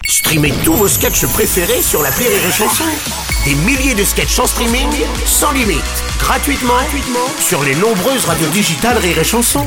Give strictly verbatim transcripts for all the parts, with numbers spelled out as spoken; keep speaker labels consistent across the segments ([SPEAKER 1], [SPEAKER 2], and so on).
[SPEAKER 1] Streamez tous vos sketchs préférés sur l'appli Rire et Chanson. Des milliers de sketchs en streaming, sans limite, gratuitement, gratuitement sur les nombreuses radios digitales Rire et Chanson.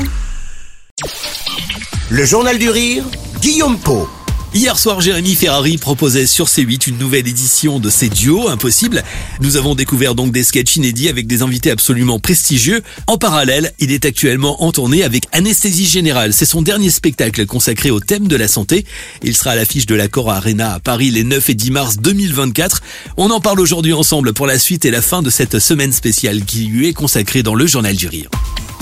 [SPEAKER 1] Le Journal du Rire, Guillaume Pau.
[SPEAKER 2] Hier soir, Jérémy Ferrari proposait sur C huit une nouvelle édition de ses duos impossibles. Nous avons découvert donc des sketchs inédits avec des invités absolument prestigieux. En parallèle, il est actuellement en tournée avec Anesthésie Générale. C'est son dernier spectacle consacré au thème de la santé. Il sera à l'affiche de l'Accor Arena à Paris les neuf et dix mars deux mille vingt-quatre. On en parle aujourd'hui ensemble pour la suite et la fin de cette semaine spéciale qui lui est consacrée dans le Journal du Rire.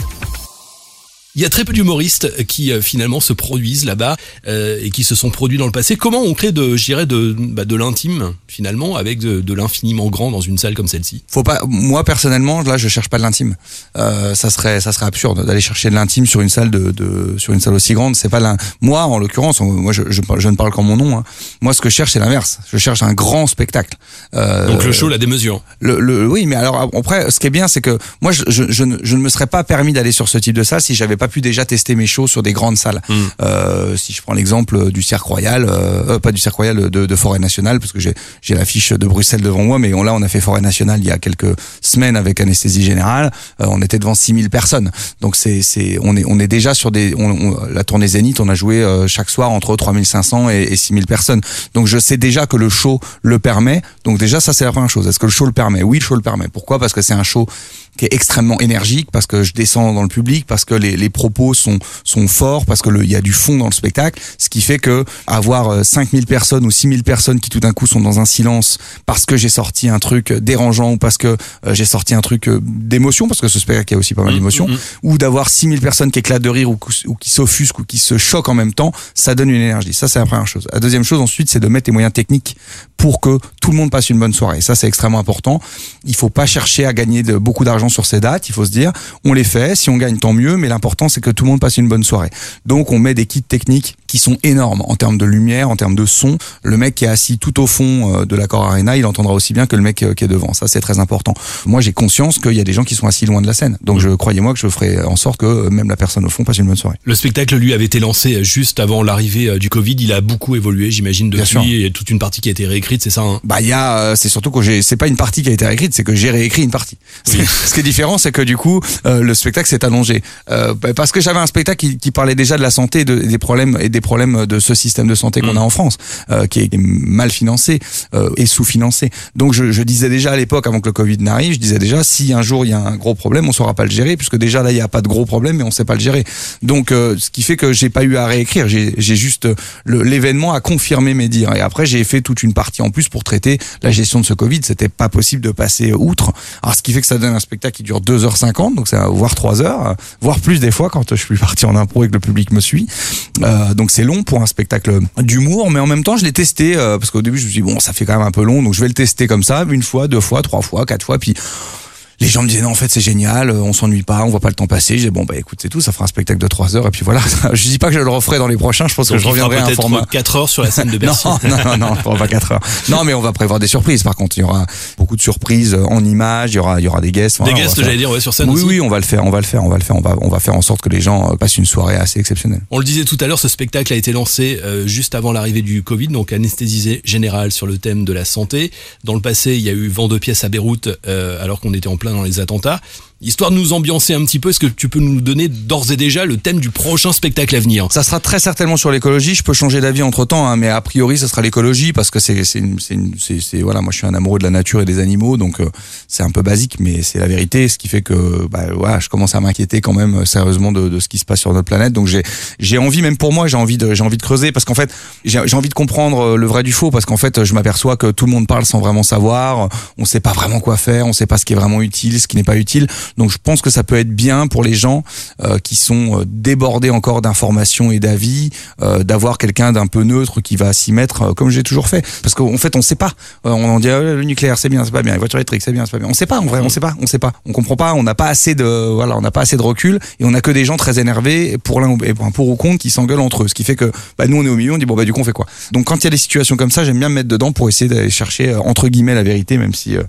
[SPEAKER 2] Il y a très peu d'humoristes qui euh, finalement se produisent là-bas euh, et qui se sont produits dans le passé. Comment on crée de, je dirais, de, bah, de l'intime finalement avec de, de l'infiniment grand dans une salle comme celle-ci?
[SPEAKER 3] Faut pas. Moi personnellement, là, je cherche pas de l'intime. Euh, ça serait, ça serait absurde d'aller chercher de l'intime sur une salle de, de sur une salle aussi grande. C'est pas l'un. Moi, en l'occurrence, moi, je, je, je ne parle qu'en mon nom. Hein. Moi, ce que je cherche, c'est l'inverse. Je cherche un grand spectacle.
[SPEAKER 2] Euh, Donc le show, la démesure.
[SPEAKER 3] Le, le, oui, mais alors après, ce qui est bien, c'est que moi, je, je, je, ne, je ne me serais pas permis d'aller sur ce type de salle si j'avais pas pu déjà tester mes shows sur des grandes salles. Mmh. Euh, si je prends l'exemple du Cirque Royal, euh, pas du Cirque Royal, de, de Forêt Nationale, parce que j'ai, j'ai l'affiche de Bruxelles devant moi, mais on, là, on a fait Forêt Nationale il y a quelques semaines avec Anesthésie Générale. Euh, on était devant six mille personnes. Donc c'est, c'est, on est, on est déjà sur des, on, on, la tournée Zénith, on a joué euh, chaque soir entre trois mille cinq cents et, et six mille personnes. Donc je sais déjà que le show le permet. Donc déjà, ça c'est la première chose. Est-ce que le show le permet? Oui, le show le permet. Pourquoi? Parce que c'est un show qui est extrêmement énergique, parce que je descends dans le public, parce que les, les propos sont sont forts, parce que le, il y a du fond dans le spectacle, ce qui fait que avoir cinq mille personnes ou six mille personnes qui tout d'un coup sont dans un silence parce que j'ai sorti un truc dérangeant ou parce que euh, j'ai sorti un truc euh, d'émotion, parce que ce spectacle il y a aussi pas mal d'émotions, mmh, mmh. ou d'avoir six mille personnes qui éclatent de rire ou, ou qui s'offusquent ou qui se choquent en même temps, ça donne une énergie. Ça c'est la première chose. La deuxième chose ensuite, c'est de mettre les moyens techniques pour que tout le monde passe une bonne soirée. Ça c'est extrêmement important. Il faut pas chercher à gagner de, beaucoup d'argent sur ces dates, il faut se dire, on les fait, si on gagne tant mieux, mais l'important c'est que tout le monde passe une bonne soirée. Donc on met des kits techniques qui sont énormes en termes de lumière, en termes de son. Le mec qui est assis tout au fond de l'Accor Arena, il entendra aussi bien que le mec qui est devant. Ça c'est très important. Moi j'ai conscience qu'il y a des gens qui sont assis loin de la scène. Donc je croyez-moi que je ferai en sorte que même la personne au fond passe une bonne soirée.
[SPEAKER 2] Le spectacle lui avait été lancé juste avant l'arrivée du Covid, il a beaucoup évolué, j'imagine, depuis. Il y a toute une partie qui a été réécrite, c'est ça hein?
[SPEAKER 3] Bah il y a, c'est surtout que j'ai, c'est pas une partie qui a été réécrite, c'est que j'ai réécrit une partie. Oui. Ce qui est différent, c'est que du coup euh, le spectacle s'est allongé euh, parce que j'avais un spectacle qui, qui parlait déjà de la santé, de, des problèmes et des problèmes de ce système de santé qu'on mmh. a en France, euh, qui est mal financé euh, et sous-financé. Donc je, je disais déjà à l'époque, avant que le Covid n'arrive, je disais déjà si un jour il y a un gros problème, on saura pas le gérer, puisque déjà là il y a pas de gros problème, mais on sait pas le gérer. Donc euh, ce qui fait que j'ai pas eu à réécrire, j'ai, j'ai juste le, l'événement a confirmé mes dires. Et après j'ai fait toute une partie en plus pour traiter la gestion de ce Covid. C'était pas possible de passer outre. Alors ce qui fait que ça donne un spectacle qui dure deux heures cinquante, donc c'est voire trois heures, voire plus des fois quand je suis parti en impro et que le public me suit. Euh, donc c'est long pour un spectacle d'humour, mais en même temps je l'ai testé euh, parce qu'au début je me suis dit bon ça fait quand même un peu long, donc je vais le tester comme ça, une fois, deux fois, trois fois, quatre fois, puis les gens me disaient non en fait c'est génial, on s'ennuie pas, on voit pas le temps passer. Je disais bon bah écoute c'est tout, ça fera un spectacle de trois heures et puis voilà. Je dis pas que je le referai dans les prochains, je pense donc que je reviendrai à un format
[SPEAKER 2] quatre heures sur la scène de Bercy.
[SPEAKER 3] non non non, non pas quatre heures. Non mais on va prévoir des surprises. Par contre il y aura beaucoup de surprises en images, il y aura il y aura des guests.
[SPEAKER 2] Des guests j'allais dire ouais sur scène.
[SPEAKER 3] Oui
[SPEAKER 2] aussi.
[SPEAKER 3] oui on va le faire, on va le faire, on va le faire, on va on va faire en sorte que les gens passent une soirée assez exceptionnelle.
[SPEAKER 2] On le disait tout à l'heure, ce spectacle a été lancé euh, juste avant l'arrivée du Covid, donc Anesthésie Générale sur le thème de la santé. Dans le passé il y a eu vent de pièces à Beyrouth euh, alors qu'on était en plein dans les attentats. Histoire de nous ambiancer un petit peu, est-ce que tu peux nous donner d'ores et déjà le thème du prochain spectacle à venir?
[SPEAKER 3] Ça sera très certainement sur l'écologie. Je peux changer d'avis entre temps, hein, mais a priori, ça sera l'écologie parce que c'est, c'est, une, c'est, une, c'est, c'est, voilà, moi je suis un amoureux de la nature et des animaux, donc euh, c'est un peu basique, mais c'est la vérité. Ce qui fait que, bah, voilà, je commence à m'inquiéter quand même sérieusement de, de ce qui se passe sur notre planète. Donc j'ai, j'ai envie, même pour moi, j'ai envie de, j'ai envie de creuser parce qu'en fait, j'ai, j'ai envie de comprendre le vrai du faux parce qu'en fait, je m'aperçois que tout le monde parle sans vraiment savoir. On sait pas vraiment quoi faire, on sait pas ce qui est vraiment utile, ce qui n'est pas utile. Donc je pense que ça peut être bien pour les gens euh, qui sont débordés encore d'informations et d'avis, euh, d'avoir quelqu'un d'un peu neutre qui va s'y mettre, euh, comme j'ai toujours fait. Parce qu'en fait, on sait pas. Euh, on en dit euh, le nucléaire, c'est bien, c'est pas bien. Les voitures électriques, c'est bien, c'est pas bien. On sait pas. En vrai, on sait pas. On sait pas. On comprend pas. On n'a pas assez de, voilà, on n'a pas assez de recul et on a que des gens très énervés pour l'un et pour ou contre qui s'engueulent entre eux. Ce qui fait que, bah, nous, on est au milieu. On dit bon bah du coup, on fait quoi? Donc quand il y a des situations comme ça, j'aime bien me mettre dedans pour essayer d'aller chercher euh, entre guillemets la vérité, même si. Euh,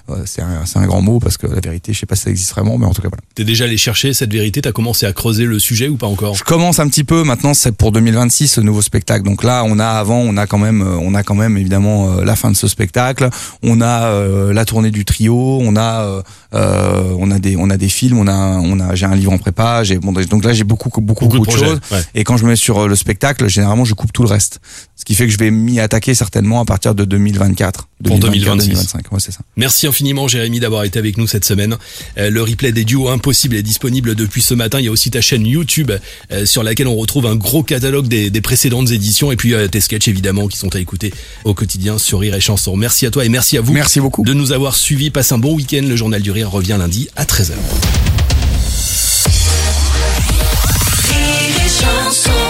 [SPEAKER 3] euh, c'est un, c'est un grand mot parce que la vérité, je sais pas si ça existe vraiment, mais en tout cas voilà.
[SPEAKER 2] T'es déjà allé chercher cette vérité, t'as commencé à creuser le sujet ou pas encore?
[SPEAKER 3] Je commence un petit peu maintenant, c'est pour deux mille vingt-six ce nouveau spectacle. Donc là, on a avant, on a quand même, on a quand même évidemment la fin de ce spectacle. On a euh, la tournée du trio, on a, euh, on a des, on a des films, on a, on a, j'ai un livre en prépa. J'ai, bon, donc là, j'ai beaucoup, beaucoup, beaucoup, beaucoup de, de choses. Ouais. Et quand je me mets sur le spectacle, généralement, je coupe tout le reste. Ce qui fait que je vais m'y attaquer certainement à partir de deux mille vingt-quatre.
[SPEAKER 2] Pour deux mille vingt-six.
[SPEAKER 3] deux mille vingt-cinq, ouais, c'est ça.
[SPEAKER 2] Merci infiniment, Jérémy, d'avoir été avec nous cette semaine. Euh, le replay des duos impossibles est disponible depuis ce matin. Il y a aussi ta chaîne YouTube euh, sur laquelle on retrouve un gros catalogue des, des précédentes éditions et puis euh, tes sketchs évidemment qui sont à écouter au quotidien sur Rire et Chanson. Merci à toi et merci à vous.
[SPEAKER 3] Merci beaucoup
[SPEAKER 2] de nous avoir suivis. Passe un bon week-end. Le Journal du Rire revient lundi à treize heures. Rire et Chanson.